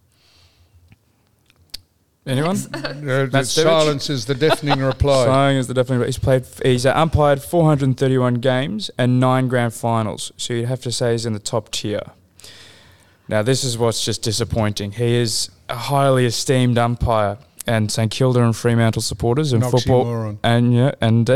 C: Anyone?
B: Uh, silence is the deafening reply.
C: Silence is the deafening. He's played. He's uh, umpired four hundred thirty-one games and nine grand finals. So you'd have to say he's in the top tier. Now this is what's just disappointing. He is a highly esteemed umpire, and St Kilda and Fremantle supporters and football,
B: oxymoron.
C: and yeah, and. Uh,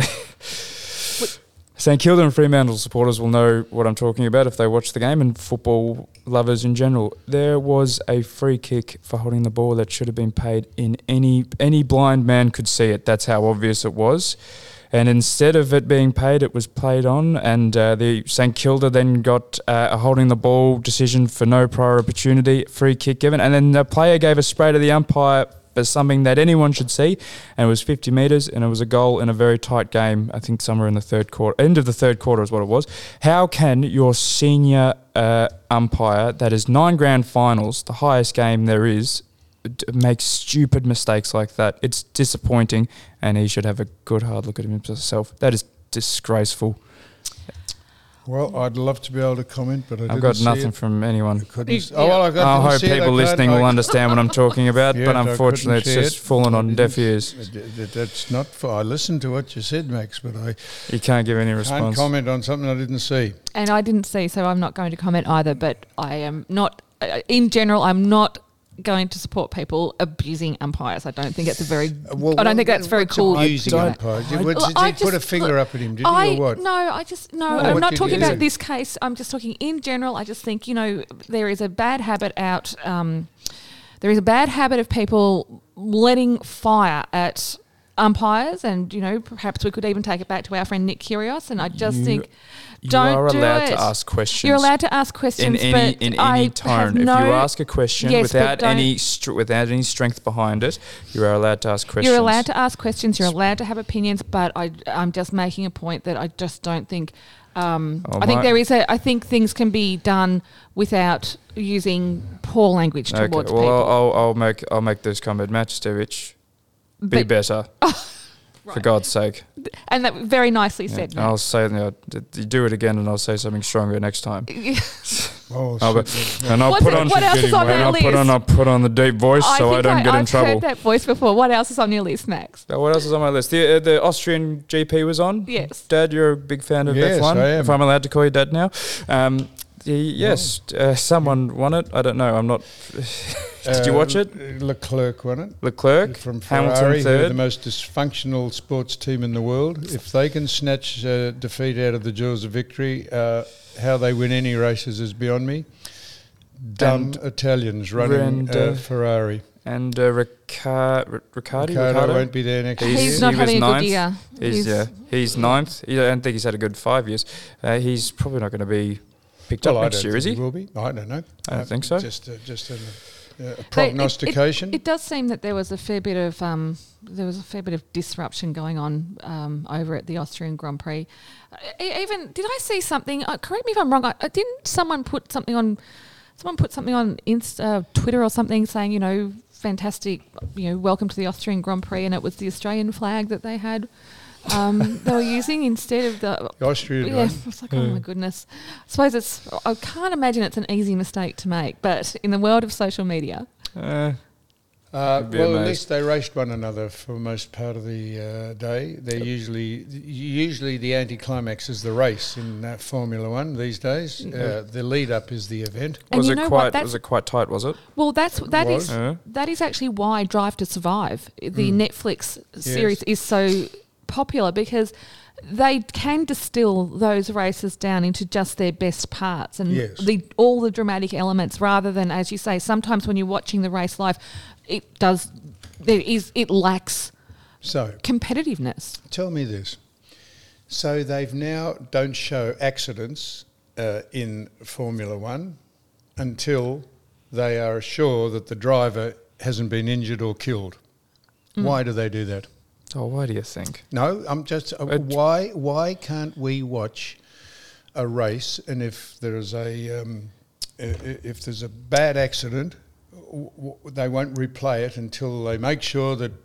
C: St Kilda and Fremantle supporters will know what I'm talking about if they watch the game, and football lovers in general. There was a free kick for holding the ball that should have been paid in any any blind man could see it. That's how obvious it was. And instead of it being paid, it was played on, and uh, the St Kilda then got uh, a holding the ball decision for no prior opportunity, free kick given, and then the player gave a spray to the umpire as something that anyone should see, and it was fifty metres, and it was a goal in a very tight game. I think somewhere in the third quarter, end of the third quarter is what it was. How can your senior uh, umpire, that is nine grand finals, the highest game there is, d- make stupid mistakes like that? It's disappointing, and he should have a good hard look at himself. That is disgraceful.
B: Well, I'd love to be able to comment, but I
C: I've
B: didn't
C: got
B: see
C: nothing
B: it.
C: from anyone.
B: I couldn't
D: You-
B: s- oh, well, I got
C: I
B: to
C: hope
B: see it. I
C: people
B: can't-
C: listening
B: I-
C: will understand what I'm talking about,
B: Yeah,
C: but
B: I
C: unfortunately
B: couldn't
C: it's
B: see
C: just
B: it.
C: fallen
B: I
C: on
B: didn't-
C: deaf ears.
B: d- d- That's not for. I listened to what you said, Max, but I
C: You can't give any
B: can't
C: response.
B: comment on something I didn't see.
D: And I didn't see, so I'm not going to comment either. But I am not, uh, in general, I'm not going to support people abusing umpires. I don't think it's a very.
B: Well,
D: I don't think
B: what-
D: that's very
B: what's
D: cool.
B: abusing
C: I-
B: umpires? Did,
C: I-
B: what, did
D: I
B: he put a
D: just-
B: finger
D: look,
B: up at him? Did
D: I
B: he or what?
D: no, I just no.
B: No,
D: I'm
B: what
D: not
B: did
D: talking
B: you
D: about
B: do?
D: this case. I'm just talking in general. I just think you know there is a bad habit out. Um, there is a bad habit of people letting fire at umpires, and you know perhaps we could even take it back to our friend Nick Kyrgios. And I just
C: You-
D: think
C: You
D: don't
C: are
D: do
C: allowed
D: it.
C: to ask questions.
D: You're allowed to ask
C: in
D: questions,
C: any
D: but
C: in
D: I
C: any
D: have
C: tone. If
D: no-
C: you ask a question
D: Yes, but
C: without
D: don't-
C: any str- without any strength behind it, you are allowed to ask questions.
D: You're allowed to ask questions. You're allowed to have opinions, but I, I'm just making a point that I just don't think. Um,
C: Oh,
D: I think
C: my-
D: there is a. I think things can be done without using poor language
C: Okay,
D: towards
C: well,
D: people.
C: I'll, I'll, I'll make I'll make this comment. Matchstevich, be
D: But-
C: better, for
D: Right.
C: God's sake.
D: and that very nicely
C: Yeah,
D: said.
C: I'll say, you know, d- d- do it again, and I'll say something stronger next time.
B: Oh,
C: Oh, but-
B: shit.
C: and I'll
D: What's
C: put
D: it-
C: on,
D: what else is on
C: and
D: our
C: I'll put
D: list?
C: on, I'll put on the deep voice
D: I
C: so I
D: think
C: don't
D: I,
C: get in
D: I've
C: trouble.
D: heard that voice before. What else is on your list, Max?
C: Uh, What else is on my list? The, uh, the Austrian G P was on.
D: Yes.
C: Dad, you're a big fan of
B: Yes,
C: F one,
B: I am.
C: if I'm allowed to call you Dad now. Um, the, yes, uh, someone won it. I don't know. I'm not. Did you watch it?
B: Uh, Leclerc won it.
C: Leclerc,
B: From
C: Hamilton
B: Ferrari, who are the
C: third.
B: most dysfunctional sports team in the world. If they can snatch uh, defeat out of the jaws of victory, uh, how they win any races is beyond me. Dumb
C: And
B: Italians running
C: and,
B: uh,
C: uh,
B: Ferrari.
C: And uh, Rica- R- Riccardi,
B: Ricardo
C: Riccardo?
B: won't be there next
C: He's-
B: year.
D: He's not
C: he was
D: having a
C: ninth.
D: good year.
C: He's, yeah, he's ninth. He, I don't think he's had a good five years. Uh, he's probably not going to be picked
B: Well,
C: up
B: I
C: next
B: don't
C: year,
B: think
C: is he?
B: Will be. I don't know.
C: I don't
B: Uh,
C: think so.
B: Just, uh, just an, uh, a
D: But it-
B: prognostication.
D: It, it does seem that there was a fair bit of um, there was a fair bit of disruption going on um, over at the Austrian Grand Prix. Uh, e- even did I see something? Uh, correct me if I'm wrong. I, uh, didn't someone put something on? Someone put something on Insta, uh, Twitter or something, saying you know, fantastic, you know, welcome to the Austrian Grand Prix, and it was the Australian flag that they had. Um, they were using instead of the
B: The Austrian
D: yeah,
B: one.
D: I was like, oh my goodness. I suppose it's, I can't imagine it's an easy mistake to make, but in the world of social media.
C: Uh,
B: Uh,
C: I'd be
B: well, at
C: amazed.
B: least they raced one another for most part of the uh, day. They're usually usually the anticlimax is the race in uh, Formula One these days. Uh, the lead up is the event.
D: And
C: was
D: you
C: it
D: know what,
C: quite?
D: that's-
C: Was it quite tight? Was it?
D: Well, that's that
B: was.
D: is
C: Uh.
D: that is actually why Drive to Survive, the
B: Mm.
D: Netflix series, is so popular because they can distill those races down into just their best parts and
B: Yes.
D: the all the dramatic elements, rather than, as you say, sometimes when you're watching the race live, it does there is it lacks
B: So
D: competitiveness.
B: tell me this. So they've now don't show accidents uh, in Formula One until they are sure that the driver hasn't been injured or killed.
D: Mm.
B: Why do they do that?
C: Oh, why do you think?
B: No, I'm just uh,
C: Uh,
B: why why can't we watch a race, and if there's a um, i- i- if there's a bad accident, w- w- they won't replay it until they make sure that.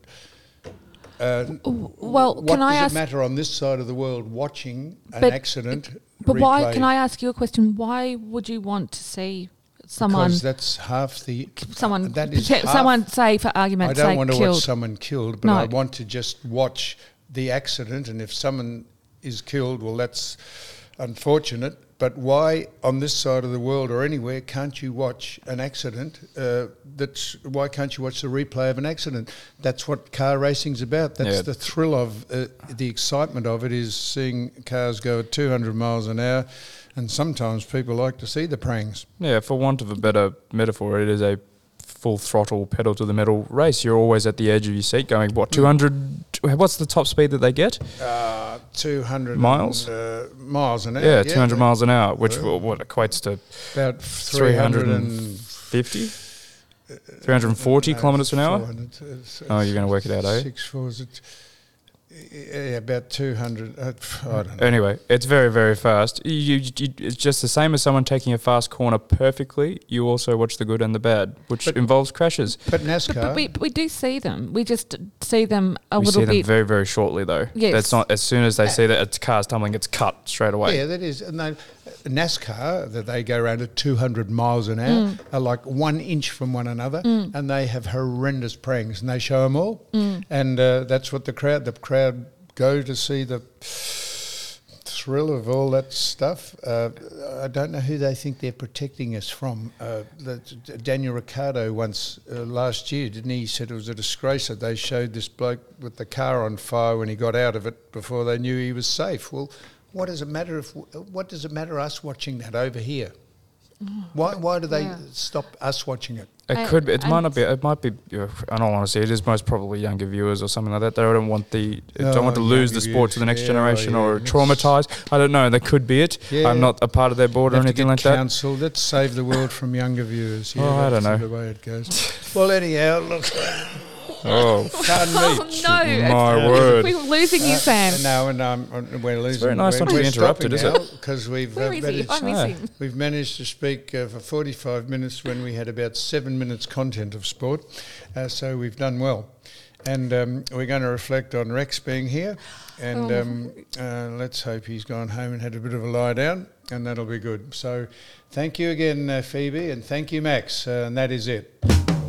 B: Uh,
D: Well,
B: what
D: can I
B: does
D: ask?
B: it matter on this side of the world watching an
D: But-
B: accident?
D: But why?
B: replayed?
D: Can I ask you a question? Why would you want to see someone?
B: Because that's half the.
D: Someone,
B: that is
D: protect-
B: half-
D: someone say for
B: I
D: argument's
B: don't
D: sake
B: want to
D: killed.
B: watch someone killed, but
D: No.
B: I want to just watch the accident. And if someone is killed, well, that's unfortunate. But why, on this side of the world or anywhere, can't you watch an accident? Uh, that's why can't you watch the replay of an accident? That's what car racing's about. That's
C: Yeah.
B: the thrill of uh, the excitement of it is seeing cars go at two hundred miles an hour, and sometimes people like to see the prangs.
C: Yeah, for want of a better metaphor, it is a full throttle, pedal to the metal race. You're always at the edge of your seat, going what two hundred? What's the top speed that they get?
B: Uh, two hundred
C: Miles?
B: and, uh, miles an hour.
C: Yeah, two hundred
B: they-
C: miles an hour, which
B: Yeah.
C: w- what equates to
B: About
C: three
B: three
C: hundred
B: hundred
C: and
B: and
C: fifty, three hundred and forty
B: no,
C: kilometres an hour.
B: four hundred, uh, it's-
C: Oh, you're going to work it out, eh?
B: Six fours. It, yeah, about two hundred. Uh, I don't know.
C: Anyway, it's very, very fast. You, you, you, it's just the same as someone taking a fast corner perfectly. You also watch the good and the bad, which
B: But-
C: involves crashes.
B: But
D: But,
B: NASCAR.
D: but we, but we do see them. We just see them a
C: we
D: little
C: see them
D: bit.
C: very, very shortly, though.
D: Yes.
C: That's not as soon as they see that a car's tumbling, it's cut straight away.
B: yeah, that is. And they, NASCAR, that they go around at two hundred miles an hour,
D: Mm.
B: are like one inch from one another, and they have horrendous prangs, and they show them all.
D: Mm.
B: And uh, that's what the crowd, the crowd go to see the thrill of all that stuff. Uh, I don't know who they think they're protecting us from. Uh, the, Daniel Ricciardo once uh, last year, didn't he? He said it was a disgrace that they showed this bloke with the car on fire when he got out of it before they knew he was safe. Well, what does it matter if? What does it matter us watching that over here? Why? Why do they
D: Yeah.
B: stop us watching it?
C: It
D: And-
C: could be. It might
D: and-
C: not be. It might be. Uh, in all honesty, it is most probably younger viewers or something like that. They don't want the.
B: Oh,
C: don't want to lose the
B: younger
C: sport to the
B: viewers.
C: next
B: Yeah,
C: generation
B: yeah,
C: or
B: that's-
C: traumatise. I don't know. That could be it.
B: Yeah.
C: I'm not a part of their board or
B: Have to
C: anything
B: get
C: like that.
B: counsel. Let's save the world from younger viewers. Yeah,
C: Oh, I
B: that's
C: don't know.
B: the way it goes. Well, anyhow, look.
C: Oh,
B: Pardon me.
D: Oh no!
C: my
D: it's-
C: word.
D: We're losing you, Sam.
B: No, and um, we're losing.
C: very nice
B: we're,
C: not to be
B: we're
C: interrupted,
B: stopping
C: is it?
B: Because we've
D: Where
B: uh,
D: is he?
B: managed,
D: I miss
C: Ah.
D: him.
B: we've managed to speak uh, for forty-five minutes when we had about seven minutes content of sport. Uh, so we've done well, and um, we're going to reflect on Rex being here, and
D: Oh.
B: um, uh, let's hope he's gone home and had a bit of a lie down, and that'll be good. So, thank you again, uh, Phoebe, and thank you, Max, uh, and that is it.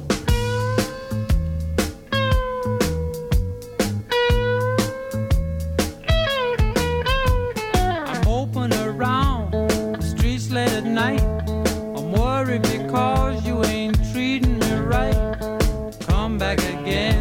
E: I'm hoping around the streets late at night. I'm worried because you ain't treating me right. Come back again.